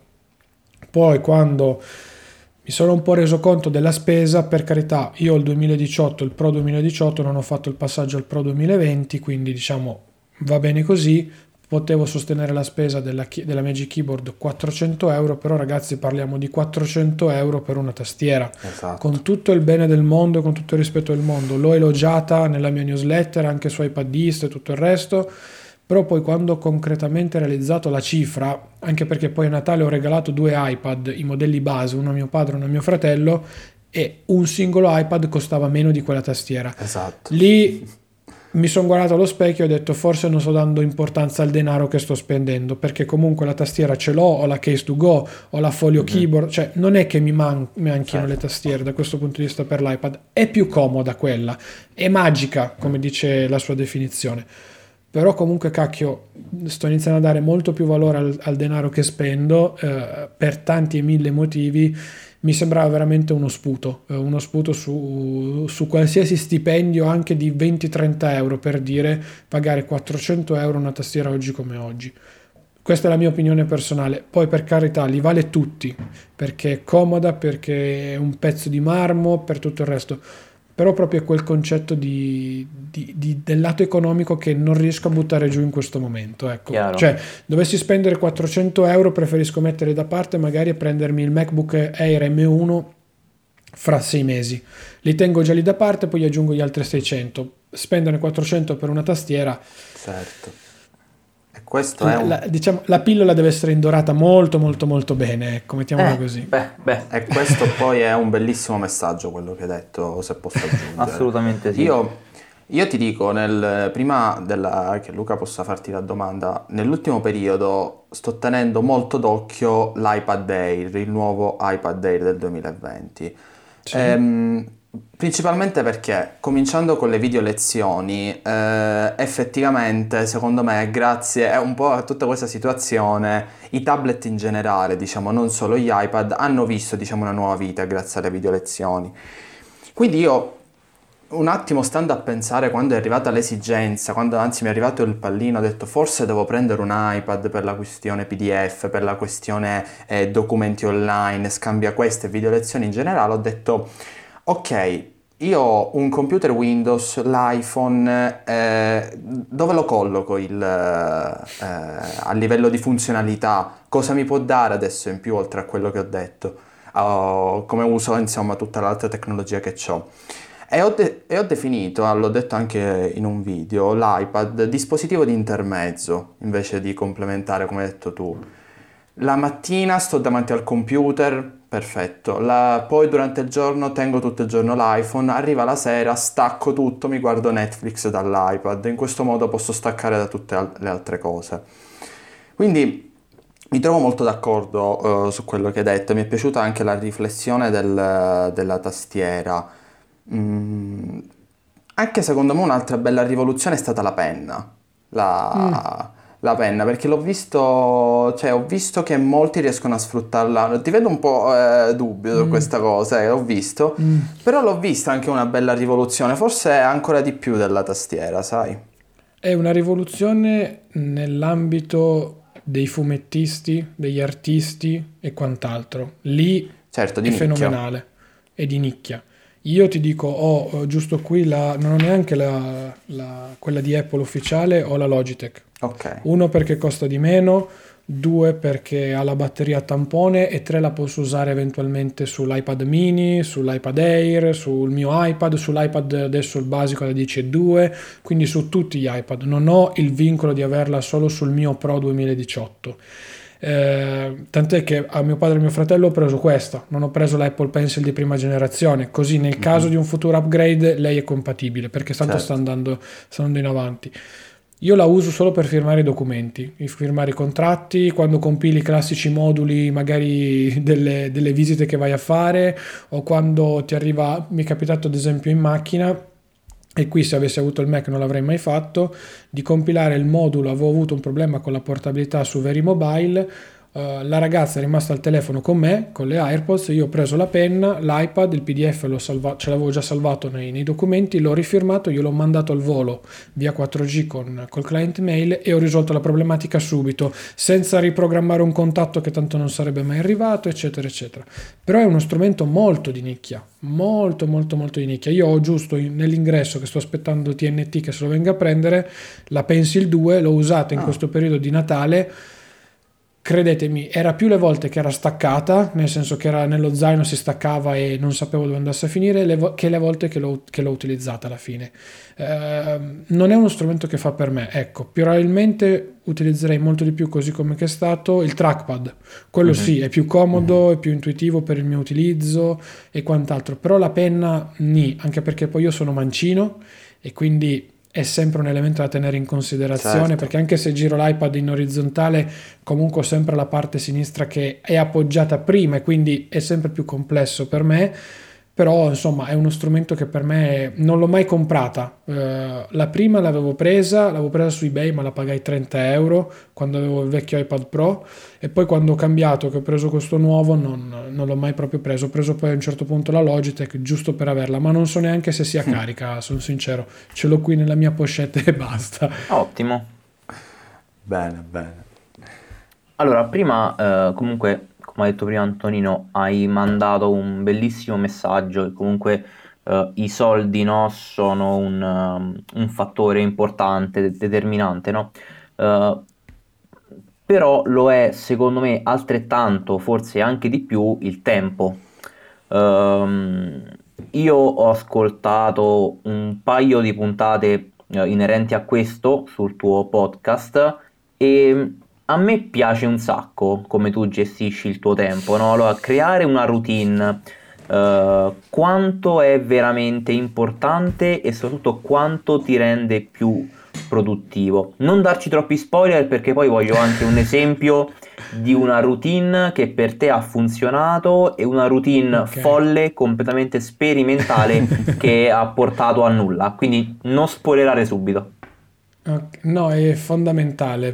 poi quando mi sono un po' reso conto della spesa. Per carità, io ho il duemiladiciotto, il Pro duemiladiciotto, non ho fatto il passaggio al Pro duemilaventi, quindi diciamo va bene così, potevo sostenere la spesa della, della Magic Keyboard quattrocento euro, però ragazzi parliamo di quattrocento euro per una tastiera, esatto, con tutto il bene del mondo e con tutto il rispetto del mondo, l'ho elogiata nella mia newsletter anche su iPadist e tutto il resto, però poi quando ho concretamente realizzato la cifra, anche perché poi a Natale ho regalato due iPad, i modelli base, uno a mio padre e uno a mio fratello, e un singolo iPad costava meno di quella tastiera, esatto, lì mi sono guardato allo specchio e ho detto forse non sto dando importanza al denaro che sto spendendo, perché comunque la tastiera ce l'ho, ho la case to go, ho la folio mm-hmm. keyboard, cioè non è che mi man- manchino certo. le tastiere da questo punto di vista. Per l'iPad è più comoda quella, è magica come dice la sua definizione, però comunque cacchio sto iniziando a dare molto più valore al, al denaro che spendo eh, per tanti e mille motivi. Mi sembrava veramente uno sputo, eh, uno sputo su, su qualsiasi stipendio anche di venti trenta euro, per dire, pagare quattrocento euro una tastiera oggi come oggi. Questa è la mia opinione personale, poi per carità li vale tutti, perché è comoda, perché è un pezzo di marmo, per tutto il resto, però proprio è quel concetto di, di, di, del lato economico che non riesco a buttare giù in questo momento, ecco. Chiaro. Cioè dovessi spendere quattrocento euro, preferisco mettere da parte magari e prendermi il MacBook Air M uno fra sei mesi, li tengo già lì da parte, poi aggiungo gli altri seicento. Spendere quattrocento per una tastiera, certo. Questo la, è un... la, diciamo, la pillola deve essere indorata molto molto molto bene, ecco, mettiamola eh, così. Beh, beh. E questo poi è un bellissimo messaggio quello che hai detto, se posso aggiungere. Assolutamente sì. Io, io ti dico, nel, prima della, che Luca possa farti la domanda, nell'ultimo periodo sto tenendo molto d'occhio l'iPad Air, il nuovo iPad Air del duemilaventi. Sì. Ehm, Principalmente perché, cominciando con le video lezioni, eh, effettivamente secondo me grazie un po' a tutta questa situazione i tablet in generale, diciamo non solo gli iPad, hanno visto diciamo una nuova vita grazie alle video lezioni. Quindi io un attimo stando a pensare, quando è arrivata l'esigenza, quando anzi mi è arrivato il pallino, ho detto forse devo prendere un iPad per la questione P D F, per la questione eh, documenti online, scambia queste video lezioni in generale, ho detto ok, io ho un computer Windows, l'iPhone, eh, dove lo colloco il, eh, a livello di funzionalità? Cosa mi può dare adesso in più oltre a quello che ho detto? Oh, come uso insomma tutta l'altra tecnologia che ho. E ho, de- e ho definito, l'ho detto anche in un video, l'iPad dispositivo di intermezzo, invece di complementare come hai detto tu. La mattina sto davanti al computer, perfetto, la, poi durante il giorno tengo tutto il giorno l'iPhone, arriva la sera, stacco tutto, mi guardo Netflix dall'iPad, in questo modo posso staccare da tutte al- le altre cose. Quindi mi trovo molto d'accordo uh, su quello che hai detto, mi è piaciuta anche la riflessione del, della tastiera. Mm, anche secondo me un'altra bella rivoluzione è stata la penna, la... Mm. La penna, perché l'ho visto, cioè ho visto che molti riescono a sfruttarla, ti vedo un po' eh, dubbio su mm. questa cosa, eh, ho visto, mm. però l'ho vista anche una bella rivoluzione, forse ancora di più della tastiera, sai? È una rivoluzione nell'ambito dei fumettisti, degli artisti e quant'altro, lì certo, di è nicchia. Fenomenale, è di nicchia. Io ti dico, ho oh, giusto qui, la, non ho neanche la, la, quella di Apple ufficiale, ho la Logitech. Okay. Uno perché costa di meno, due perché ha la batteria a tampone e tre la posso usare eventualmente sull'iPad mini, sull'iPad Air, sul mio iPad, sull'iPad adesso il basico da dieci virgola due, quindi su tutti gli iPad. Non ho il vincolo di averla solo sul mio Pro duemiladiciotto. Eh, tant'è che a mio padre e mio fratello ho preso questa, non ho preso l'Apple Pencil di prima generazione, così nel caso mm-hmm. di un futuro upgrade lei è compatibile, perché tanto certo. sta andando sta andando in avanti. Io la uso solo per firmare i documenti, firmare i contratti, quando compili i classici moduli magari delle, delle visite che vai a fare, o quando ti arriva, mi è capitato ad esempio in macchina, e qui se avessi avuto il Mac non l'avrei mai fatto, di compilare il modulo, avevo avuto un problema con la portabilità su Verimobile. Uh, la ragazza è rimasta al telefono con me, con le AirPods, io ho preso la penna, l'iPad, il P D F l'ho salva- ce l'avevo già salvato nei, nei documenti, l'ho rifirmato, io l'ho mandato al volo via quattro G con col client mail e ho risolto la problematica subito, senza riprogrammare un contatto che tanto non sarebbe mai arrivato, eccetera, eccetera. Però è uno strumento molto di nicchia, molto, molto, molto di nicchia. Io ho giusto in- nell'ingresso che sto aspettando T N T che se lo venga a prendere, la Pencil due, l'ho usata in Ah. questo periodo di Natale. Credetemi, era più le volte che era staccata, nel senso che era nello zaino, si staccava e non sapevo dove andasse a finire, le vo- che le volte che l'ho, che l'ho utilizzata alla fine. Eh, non è uno strumento che fa per me, ecco, probabilmente utilizzerei molto di più, così come che è stato il trackpad. Quello Mhm. sì, è più comodo, è più intuitivo per il mio utilizzo e quant'altro, però la penna nì, anche perché poi io sono mancino e quindi è sempre un elemento da tenere in considerazione, Certo. perché anche se giro l'iPad in orizzontale, comunque ho sempre la parte sinistra che è appoggiata prima e quindi è sempre più complesso per me. Però insomma è uno strumento che per me non l'ho mai comprata. Eh, la prima l'avevo presa, l'avevo presa su eBay, ma la pagai trenta euro quando avevo il vecchio iPad Pro, e poi quando ho cambiato, che ho preso questo nuovo, non, non l'ho mai proprio preso. Ho preso poi a un certo punto la Logitech giusto per averla, ma non so neanche se sia carica, sono sincero. Ce l'ho qui nella mia pochette e basta. Ottimo. Bene, bene. Allora, prima, eh, comunque, come ha detto prima Antonino, hai mandato un bellissimo messaggio e comunque eh, i soldi, no, sono un, um, un fattore importante, de- determinante, no? Eh, però lo è, secondo me, altrettanto, forse anche di più, il tempo. Ehm, io ho ascoltato un paio di puntate eh, inerenti a questo sul tuo podcast e a me piace un sacco come tu gestisci il tuo tempo, no? Allora, creare una routine, eh, quanto è veramente importante e soprattutto quanto ti rende più produttivo. Non darci troppi spoiler perché poi voglio anche un esempio di una routine che per te ha funzionato e una routine Ok. folle, completamente sperimentale che ha portato a nulla. Quindi non spoilerare subito. Ok, no, è fondamentale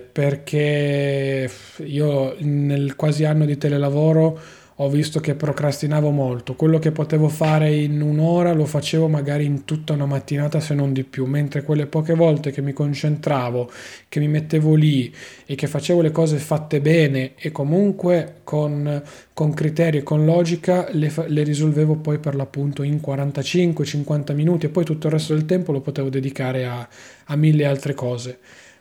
perché io nel quasi anno di telelavoro ho visto che procrastinavo molto. Quello che potevo fare in un'ora lo facevo magari in tutta una mattinata, se non di più, mentre quelle poche volte che mi concentravo, che mi mettevo lì e che facevo le cose fatte bene e comunque con, con criterio e con logica, le, fa- le risolvevo poi per l'appunto in quarantacinque cinquanta minuti, e poi tutto il resto del tempo lo potevo dedicare a a mille altre cose.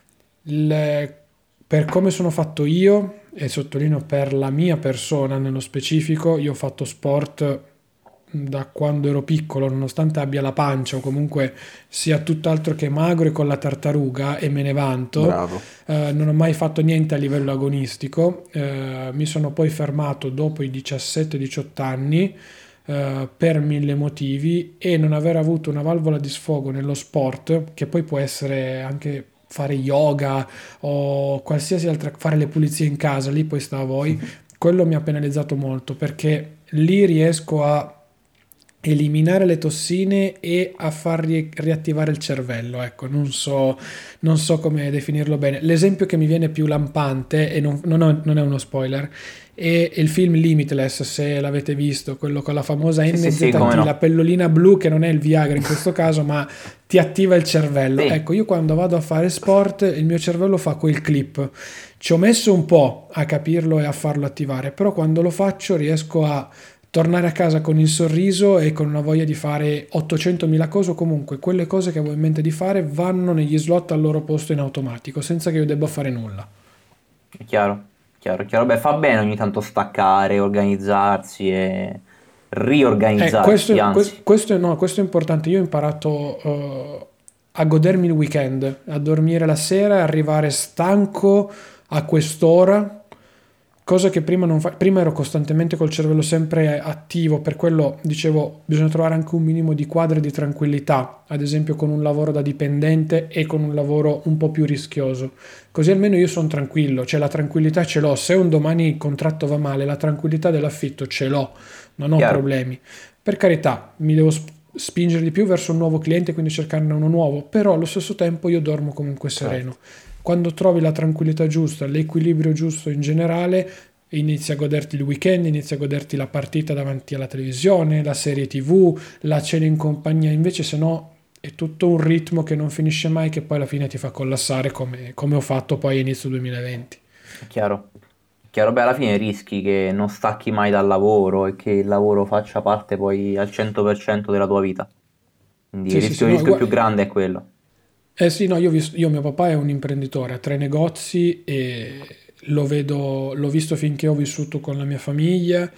Il- per come sono fatto io, e sottolineo per la mia persona nello specifico, io ho fatto sport da quando ero piccolo, nonostante abbia la pancia o comunque sia tutt'altro che magro e con la tartaruga, e me ne vanto. Bravo. Eh, non ho mai fatto niente a livello agonistico. Eh, mi sono poi fermato dopo i diciassette diciotto anni eh, per mille motivi, e non aver avuto una valvola di sfogo nello sport, che poi può essere anche fare yoga o qualsiasi altra, fare le pulizie in casa, lì poi sta a voi. Quello mi ha penalizzato molto, perché lì riesco a eliminare le tossine e a far ri- riattivare il cervello. Ecco, non so, non so come definirlo bene. L'esempio che mi viene più lampante, e non, non ho- non è uno spoiler, è il film Limitless, se l'avete visto, quello con la famosa Sì, sì, sì, N Z T, come no. la pellolina blu, che non è il Viagra in questo caso, ma ti attiva il cervello. Sì. Ecco, io quando vado a fare sport, il mio cervello fa quel clip. Ci ho messo un po' a capirlo e a farlo attivare, però quando lo faccio riesco a tornare a casa con il sorriso e con una voglia di fare ottocentomila cose, o comunque quelle cose che avevo in mente di fare vanno negli slot al loro posto in automatico, senza che io debba fare nulla. È chiaro, chiaro, chiaro. Beh, fa bene ogni tanto staccare, organizzarsi e Eh, riorganizzarsi, questo, que- anzi. questo è, no, questo è importante. Io ho imparato eh, a godermi il weekend, a dormire la sera, arrivare stanco a quest'ora, cosa che prima non fa. Prima ero costantemente col cervello sempre attivo, per quello dicevo bisogna trovare anche un minimo di quadri di tranquillità, ad esempio con un lavoro da dipendente e con un lavoro un po' più rischioso, così almeno io sono tranquillo, cioè la tranquillità ce l'ho, se un domani il contratto va male la tranquillità dell'affitto ce l'ho, non ho Chiaro. problemi. Per carità, mi devo sp- spingere di più verso un nuovo cliente, quindi cercarne uno nuovo, però allo stesso tempo io dormo comunque sereno. Certo. Quando trovi la tranquillità giusta, l'equilibrio giusto in generale, inizi a goderti il weekend, inizi a goderti la partita davanti alla televisione, la serie tv, la cena in compagnia, invece se no è tutto un ritmo che non finisce mai, che poi alla fine ti fa collassare come, come ho fatto poi a inizio duemilaventi. Chiaro. Chiaro, beh, alla fine rischi che non stacchi mai dal lavoro e che il lavoro faccia parte poi al cento per cento della tua vita. Quindi Sì, il sì, rischio, sì, il no, rischio gua- più grande è quello. Eh sì, no, io, ho vis- io mio papà è un imprenditore, ha tre negozi e lo vedo, l'ho visto finché ho vissuto con la mia famiglia.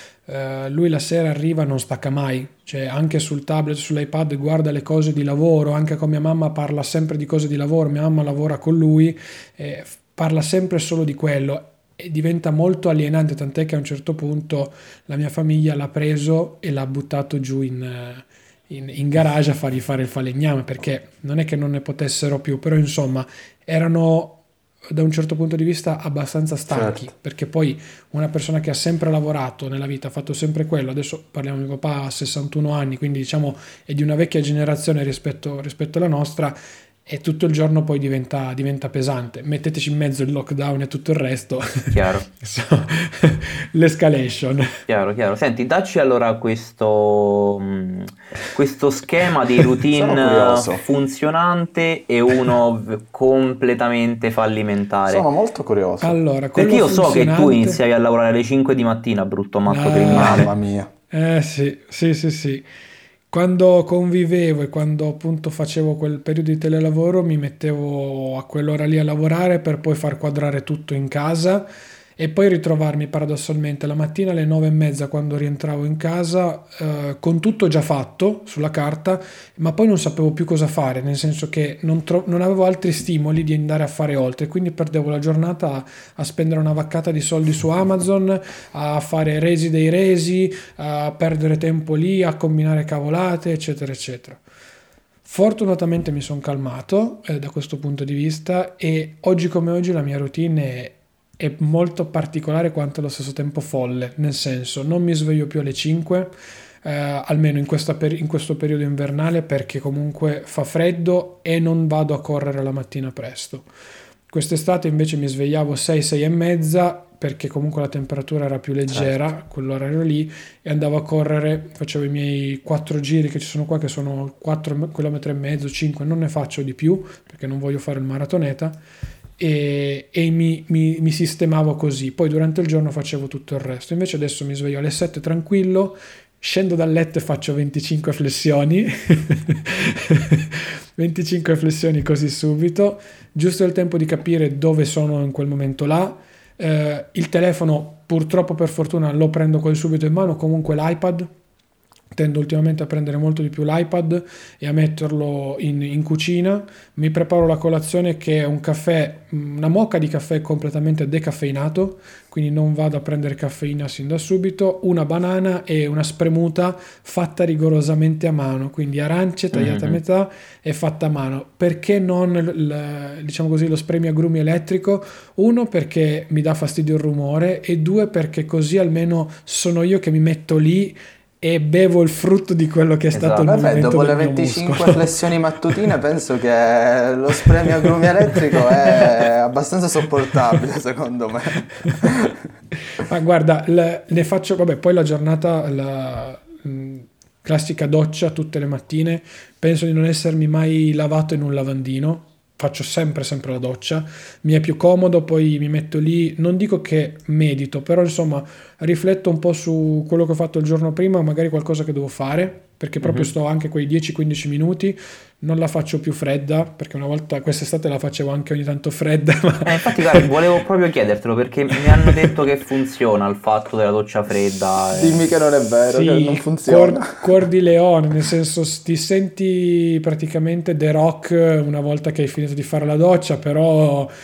Eh, lui la sera arriva, non stacca mai, cioè anche sul tablet, sull'iPad guarda le cose di lavoro, anche con mia mamma parla sempre di cose di lavoro, mia mamma lavora con lui, eh, f- parla sempre solo di quello e diventa molto alienante, tant'è che a un certo punto la mia famiglia l'ha preso e l'ha buttato giù in, eh, in, in garage a fargli fare il falegname, perché non è che non ne potessero più, però insomma erano da un certo punto di vista abbastanza stanchi, Certo. perché poi una persona che ha sempre lavorato nella vita, ha fatto sempre quello, adesso parliamo di papà a sessantuno anni, quindi diciamo è di una vecchia generazione rispetto, rispetto alla nostra, e tutto il giorno poi diventa, diventa pesante. Metteteci in mezzo il lockdown e tutto il resto. Chiaro, Insomma, l'escalation. chiaro, chiaro. Senti, dacci allora questo, mh, questo schema di routine Sono curioso. funzionante e uno v- completamente fallimentare. Sono molto curioso. Allora, quello Perché io so che tu funzionante- iniziavi a lavorare alle cinque di mattina, brutto matto Ah. criminale. Mamma mia. Eh sì, sì, sì, sì. Quando convivevo e quando appunto facevo quel periodo di telelavoro mi mettevo a quell'ora lì a lavorare per poi far quadrare tutto in casa e poi ritrovarmi paradossalmente la mattina alle nove e mezza quando rientravo in casa eh, con tutto già fatto sulla carta, ma poi non sapevo più cosa fare, nel senso che non, tro- non avevo altri stimoli di andare a fare oltre, quindi perdevo la giornata a, a spendere una vaccata di soldi su Amazon, a fare resi dei resi, a perdere tempo lì, a combinare cavolate, eccetera, eccetera. Fortunatamente mi sono calmato eh, da questo punto di vista e oggi come oggi la mia routine è, è molto particolare quanto allo stesso tempo folle, nel senso non mi sveglio più alle cinque, eh, almeno in, questa per- in questo periodo invernale perché comunque fa freddo e non vado a correre la mattina presto. Quest'estate invece mi svegliavo sei, sei e mezza perché comunque la temperatura era più leggera, Certo. quell'orario lì, e andavo a correre, facevo i miei quattro giri che ci sono qua, che sono quattro chilometri e mezzo, cinque, non ne faccio di più perché non voglio fare il maratoneta, e, e mi, mi, mi sistemavo così. Poi durante il giorno facevo tutto il resto. Invece adesso mi sveglio alle sette tranquillo, scendo dal letto e faccio venticinque flessioni venticinque flessioni così subito, giusto il tempo di capire dove sono in quel momento là. Eh, il telefono purtroppo per fortuna lo prendo quasi subito in mano, comunque l'iPad tendo ultimamente a prendere molto di più l'iPad e a metterlo in, in cucina. Mi preparo la colazione che è un caffè, una moka di caffè completamente decaffeinato, quindi non vado a prendere caffeina sin da subito, una banana e una spremuta fatta rigorosamente a mano, quindi arance tagliate Mhm. a metà e fatta a mano. Perché non il- diciamo così lo spremiagrumi elettrico? Uno, perché mi dà fastidio il rumore, e due, perché così almeno sono io che mi metto lì e bevo il frutto di quello che è stato Esatto. il Vabbè, movimento dopo le del mio venticinque muscolo. flessioni mattutine penso che lo spremiagrumi elettrico è abbastanza sopportabile, secondo me. Ma guarda, le- ne faccio, vabbè, poi la giornata, la mh, classica doccia tutte le mattine, penso di non essermi mai lavato in un lavandino, faccio sempre sempre la doccia, mi è più comodo, poi mi metto lì, non dico che medito, però insomma rifletto un po' su quello che ho fatto il giorno prima, magari qualcosa che devo fare, perché proprio Mhm. sto anche quei dieci quindici minuti, non la faccio più fredda, perché una volta quest'estate la facevo anche ogni tanto fredda, ma Eh, infatti, guarda, volevo proprio chiedertelo perché mi hanno detto che funziona il fatto della doccia fredda. e- Dimmi che non è vero, che non Sì, funziona. cuor, cuor di leone, nel senso s- ti senti praticamente The Rock una volta che hai finito di fare la doccia, però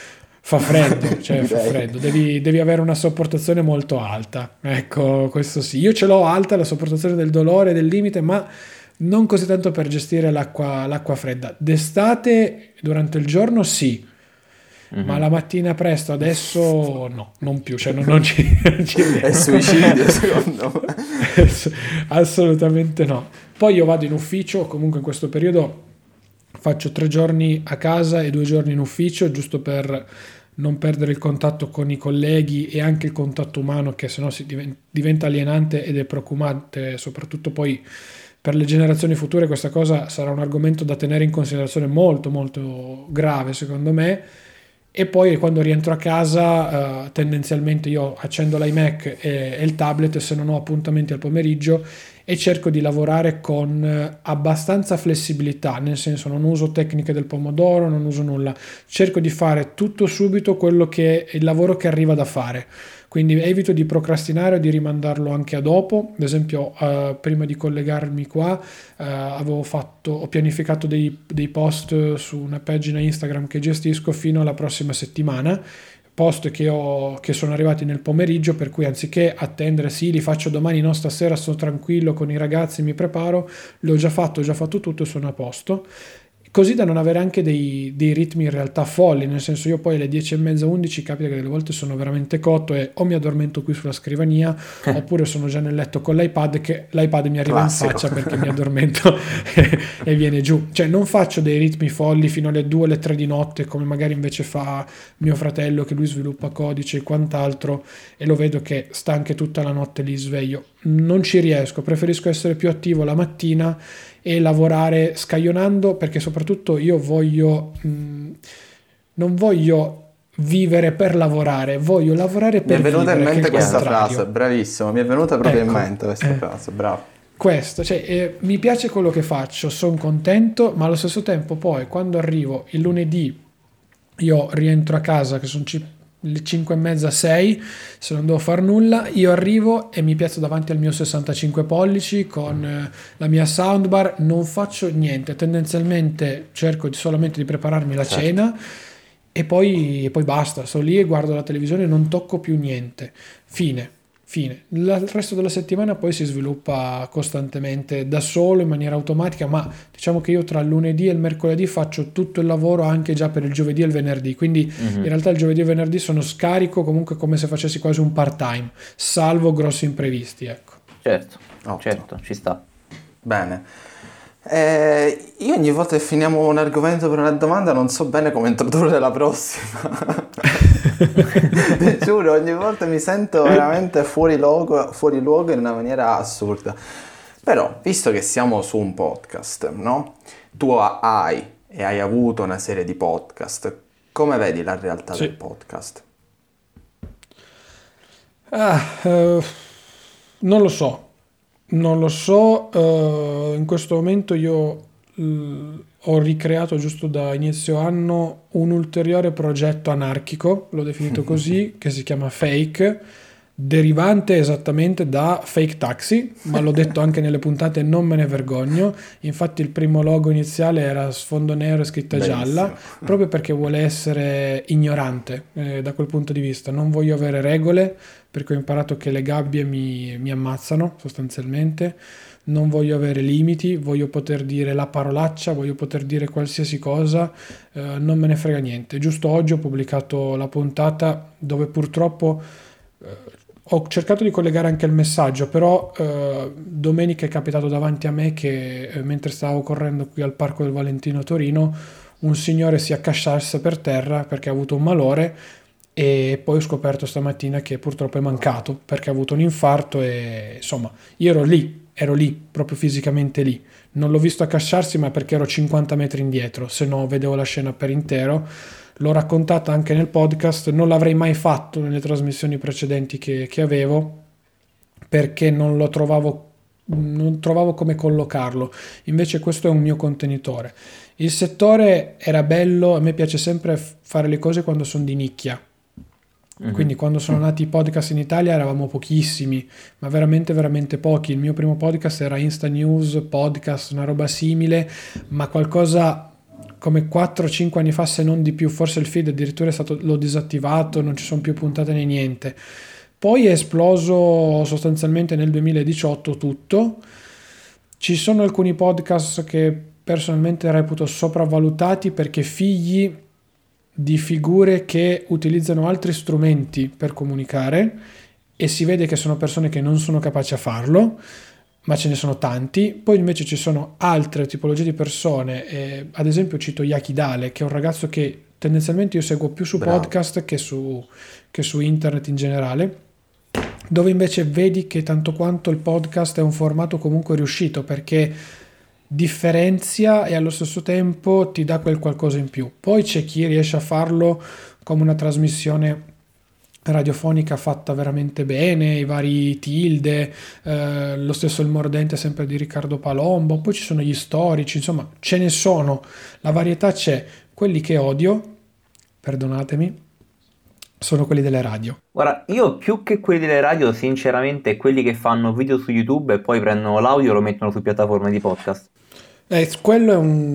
Fa freddo, cioè fa Direi. freddo, devi, devi avere una sopportazione molto alta, ecco, questo sì. Io ce l'ho alta, la sopportazione del dolore, del limite, ma non così tanto per gestire l'acqua, l'acqua fredda. D'estate, durante il giorno sì, Mhm. ma la mattina presto adesso no, non più, cioè non, non ci, non ci È riesco. suicidio, secondo me. Assolutamente no. Poi io vado in ufficio, comunque in questo periodo faccio tre giorni a casa e due giorni in ufficio, giusto per non perdere il contatto con i colleghi e anche il contatto umano, che sennò si diven- diventa alienante ed è preoccupante, soprattutto poi per le generazioni future. Questa cosa sarà un argomento da tenere in considerazione molto molto grave, secondo me. E poi quando rientro a casa, eh, tendenzialmente io accendo l'iMac e, e il tablet se non ho appuntamenti al pomeriggio, e cerco di lavorare con eh, abbastanza flessibilità, nel senso non uso tecniche del pomodoro, non uso nulla, cerco di fare tutto subito quello che è il lavoro che arriva da fare. Quindi evito di procrastinare o di rimandarlo anche a dopo. Ad esempio, eh, prima di collegarmi qua, eh, avevo fatto, ho pianificato dei, dei post su una pagina Instagram che gestisco fino alla prossima settimana. Post che, ho, che sono arrivati nel pomeriggio, per cui anziché attendere, sì, li faccio domani, no, stasera sto tranquillo con i ragazzi, mi preparo, l'ho già fatto, ho già fatto tutto e sono a posto. Così da non avere anche dei, dei ritmi in realtà folli, nel senso, io poi alle dieci e mezza, undici capita che delle volte sono veramente cotto e o mi addormento qui sulla scrivania oppure sono già nel letto con l'iPad, che l'iPad mi arriva Classico. in faccia perché mi addormento e, e viene giù. Cioè non faccio dei ritmi folli fino alle due, alle tre di notte, come magari invece fa mio fratello, che lui sviluppa codice e quant'altro, e lo vedo che sta anche tutta la notte lì sveglio. Non ci riesco, preferisco essere più attivo la mattina e lavorare scaglionando, perché soprattutto io voglio mh, non voglio vivere per lavorare, voglio lavorare Mi per è venuta vivere, in che è mente il questa contrario. frase, bravissimo, mi è venuta proprio Ecco, in mente questa eh. frase, bravo. Questo, cioè, eh, mi piace quello che faccio, sono contento, ma allo stesso tempo poi quando arrivo il lunedì, io rientro a casa che sono ci- le cinque e mezza, sei, se non devo far nulla, io arrivo e mi piazzo davanti al mio sessantacinque pollici con eh, la mia soundbar, non faccio niente, tendenzialmente cerco di- solamente di prepararmi la Certo. cena e poi, e poi basta, sto lì e guardo la televisione, non tocco più niente, fine. Fine. La- Il resto della settimana poi si sviluppa costantemente da solo in maniera automatica, ma diciamo che io tra il lunedì e il mercoledì faccio tutto il lavoro anche già per il giovedì e il venerdì, quindi in Mhm. realtà il giovedì e il venerdì sono scarico comunque come se facessi quasi un part time, salvo grossi imprevisti, ecco. Certo, Ottimo. certo, ci sta. Bene. Eh, io ogni volta che finiamo un argomento per una domanda non so bene come introdurre la prossima. Ti giuro, ogni volta mi sento veramente fuori luogo, fuori luogo in una maniera assurda. Però, visto che siamo su un podcast, no? Tu hai e hai avuto una serie di podcast. Come vedi la realtà Sì. del podcast? Ah, eh, non lo so, non lo so, eh, in questo momento io eh, ho ricreato giusto da inizio anno un ulteriore progetto anarchico, l'ho definito così, che si chiama Fake, derivante esattamente da Fake Taxi, ma l'ho detto anche nelle puntate e non me ne vergogno. Infatti il primo logo iniziale era sfondo nero e scritta gialla, Bellissimo. proprio perché vuole essere ignorante eh, da quel punto di vista. Non voglio avere regole, perché ho imparato che le gabbie mi, mi ammazzano sostanzialmente. Non voglio avere limiti, voglio poter dire la parolaccia, voglio poter dire qualsiasi cosa, eh, non me ne frega niente. Giusto oggi ho pubblicato la puntata dove purtroppo eh, ho cercato di collegare anche il messaggio, però eh, domenica è capitato davanti a me che eh, mentre stavo correndo qui al Parco del Valentino a Torino, un signore si accasciasse per terra perché ha avuto un malore, e poi ho scoperto stamattina che purtroppo è mancato perché ha avuto un infarto. E insomma, io ero lì, ero lì, proprio fisicamente lì. Non l'ho visto accasciarsi, ma perché ero cinquanta metri indietro, se no vedevo la scena per intero. L'ho raccontata anche nel podcast, non l'avrei mai fatto nelle trasmissioni precedenti che, che avevo, perché non lo trovavo, non trovavo come collocarlo. Invece questo è un mio contenitore. Il settore era bello, a me piace sempre f- fare le cose quando sono di nicchia. Mhm. Quindi quando sono nati i podcast in Italia eravamo pochissimi, ma veramente veramente pochi. Il mio primo podcast era Insta News Podcast, una roba simile, ma qualcosa come quattro cinque anni fa, se non di più, forse il feed addirittura è stato, l'ho disattivato, non ci sono più puntate né niente. Poi è esploso sostanzialmente nel duemiladiciotto tutto. Ci sono alcuni podcast che personalmente reputo sopravvalutati perché figli di figure che utilizzano altri strumenti per comunicare, e si vede che sono persone che non sono capaci a farlo, ma ce ne sono tanti. Poi invece ci sono altre tipologie di persone, eh, ad esempio cito Yaki Dale, che è un ragazzo che tendenzialmente io seguo più su Bravo. podcast che su, che su internet in generale, dove invece vedi che tanto quanto il podcast è un formato comunque riuscito, perché differenzia e allo stesso tempo ti dà quel qualcosa in più. Poi c'è chi riesce a farlo come una trasmissione radiofonica fatta veramente bene, i vari Tilde, eh, lo stesso Il Mordente sempre di Riccardo Palombo, poi ci sono gli storici, insomma ce ne sono, la varietà c'è. Quelli che odio, perdonatemi, sono quelli delle radio. Guarda, io più che quelli delle radio, sinceramente, quelli che fanno video su YouTube e poi prendono l'audio e lo mettono su piattaforme di podcast. Eh, quello è un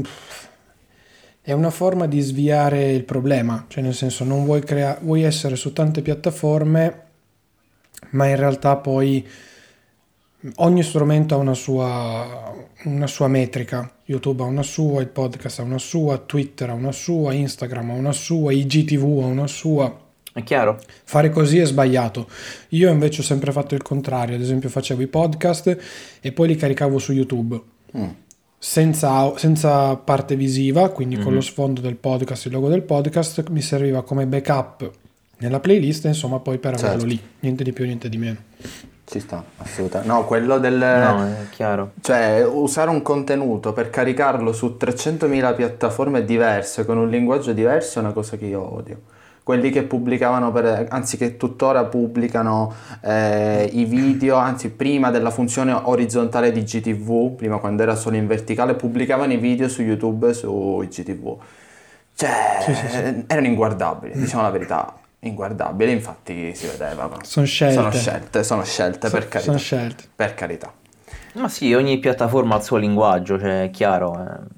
è una forma di sviare il problema, cioè nel senso non vuoi crea- vuoi essere su tante piattaforme, ma in realtà poi ogni strumento ha una sua, una sua metrica. YouTube ha una sua, il podcast ha una sua, Twitter ha una sua, Instagram ha una sua, I G T V ha una sua. È chiaro? Fare così è sbagliato. Io invece ho sempre fatto il contrario, ad esempio facevo i podcast e poi li caricavo su YouTube. Mm. Senza, senza parte visiva, quindi mm-hmm. con lo sfondo del podcast, il logo del podcast, mi serviva come backup nella playlist, insomma, poi per averlo certo. lì, niente di più, niente di meno. Ci sta, assolutamente. No, quello del... No, è chiaro. Cioè, usare un contenuto per caricarlo su trecentomila piattaforme diverse, con un linguaggio diverso, è una cosa che io odio. Quelli che pubblicavano, per, anzi che tuttora pubblicano eh, i video, anzi prima della funzione orizzontale di I G T V, prima quando era solo in verticale, pubblicavano i video su YouTube su I G T V. Cioè, sì, sì, sì. erano inguardabili, diciamo la verità, inguardabili, infatti si vedeva. Sono scelte. Sono scelte, sono scelte, so, per carità. Sono scelte. Per carità. Ma sì, ogni piattaforma ha il suo linguaggio, cioè è chiaro. Eh.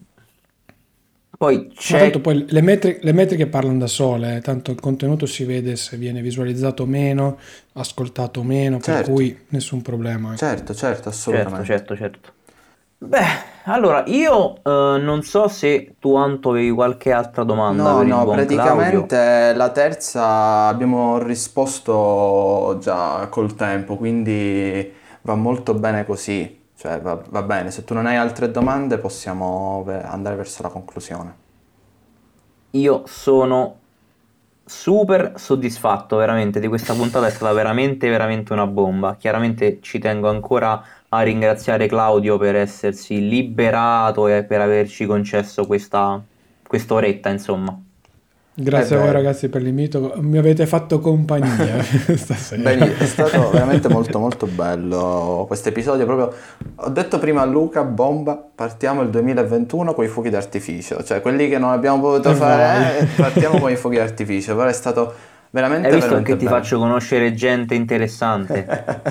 Poi c'è... Ma tanto poi le metriche, le metriche parlano da sole, eh. Tanto il contenuto si vede se viene visualizzato o meno, ascoltato o meno, certo. Per cui nessun problema. Eh. Certo, certo, assolutamente. Certo, certo, certo. Beh, allora io uh, non so se tu Anto avevi qualche altra domanda. No, per il no, buon praticamente Claudio. La terza abbiamo risposto già col tempo, quindi va molto bene così. Cioè va, va bene, se tu non hai altre domande possiamo andare verso la conclusione. Io sono super soddisfatto veramente di questa puntata, è stata veramente veramente una bomba. Chiaramente ci tengo ancora a ringraziare Claudio per essersi liberato e per averci concesso questa quest'oretta, insomma. Grazie a voi ragazzi per l'invito, mi avete fatto compagnia stasera. Bene, è stato veramente molto molto bello questo episodio. Proprio ho detto prima a Luca, bomba, partiamo il duemilaventuno con i fuochi d'artificio, cioè quelli che non abbiamo potuto e fare, eh, partiamo con i fuochi d'artificio, però è stato veramente Hai visto veramente che ti bello. Faccio conoscere gente interessante.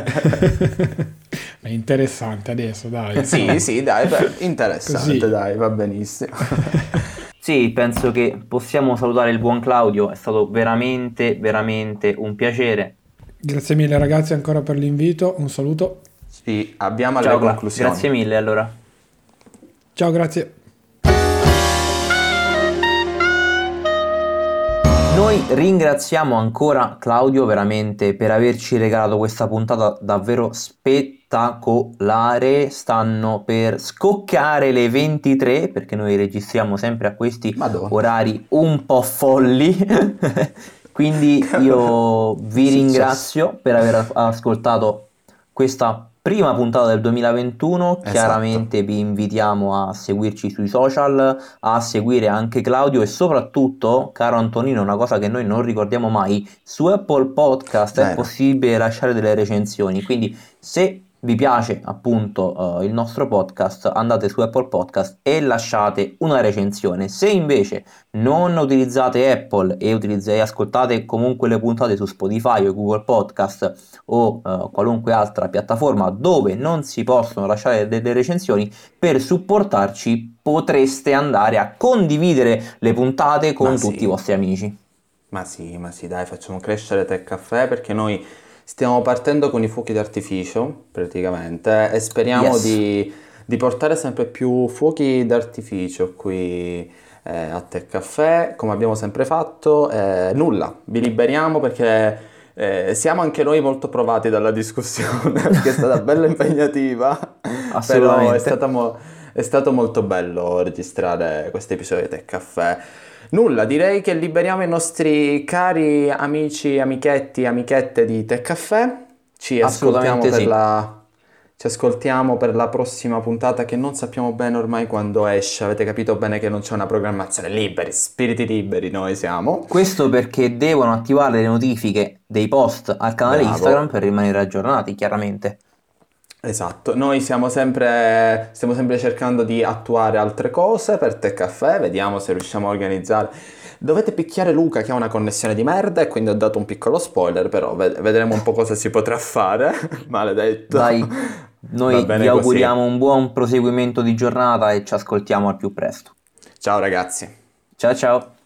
È interessante adesso, dai. Sì, sì, dai, beh, interessante, così. Dai, va benissimo. Sì, penso che possiamo salutare il buon Claudio, è stato veramente, veramente un piacere. Grazie mille ragazzi ancora per l'invito, un saluto. Sì, abbiamo Ciao, alle conclusioni. Grazie mille allora. Ciao, grazie. Noi ringraziamo ancora Claudio veramente per averci regalato questa puntata davvero spettacolare. Stanno per scoccare le ventitré perché noi registriamo sempre a questi Madonna. orari un po' folli. Quindi io vi ringrazio per aver ascoltato questa prima puntata del duemilaventuno. Esatto. Chiaramente vi invitiamo a seguirci sui social, a seguire anche Claudio e soprattutto, caro Antonino, una cosa che noi non ricordiamo mai, su Apple Podcast Bene. È possibile lasciare delle recensioni, quindi se vi piace appunto uh, il nostro podcast, andate su Apple Podcast e lasciate una recensione. Se invece non utilizzate Apple e utilizzate, ascoltate comunque le puntate su Spotify o Google Podcast o uh, qualunque altra piattaforma dove non si possono lasciare delle recensioni, per supportarci potreste andare a condividere le puntate con Ma tutti sì. i vostri amici. Ma sì, ma sì, dai, facciamo crescere Tech Caffè perché noi stiamo partendo con i fuochi d'artificio, praticamente, e speriamo Yes. di, di portare sempre più fuochi d'artificio qui eh, a Tech Caffè, come abbiamo sempre fatto. Eh, nulla, vi liberiamo perché eh, siamo anche noi molto provati dalla discussione, perché è stata bella impegnativa, però è Assolutamente. stata mo- è stato molto bello registrare questo episodio di Tech Caffè. Nulla, direi che liberiamo i nostri cari amici, amichetti, amichette di Tech Caffè. Ci ascoltiamo Assolutamente per sì. la... Ci ascoltiamo per la prossima puntata che non sappiamo bene ormai quando esce. Avete capito bene che non c'è una programmazione, liberi, spiriti liberi noi siamo. Questo perché devono attivare le notifiche dei post al canale Instagram Bravo. per rimanere aggiornati, chiaramente. Esatto, noi siamo sempre, stiamo sempre cercando di attuare altre cose per Tech Caffè, vediamo se riusciamo a organizzare. Dovete picchiare Luca che ha una connessione di merda e quindi ho dato un piccolo spoiler, però ved- vedremo un po' cosa si potrà fare. Maledetto. Dai, Va noi vi bene auguriamo così. un buon proseguimento di giornata e ci ascoltiamo al più presto. Ciao ragazzi. Ciao ciao!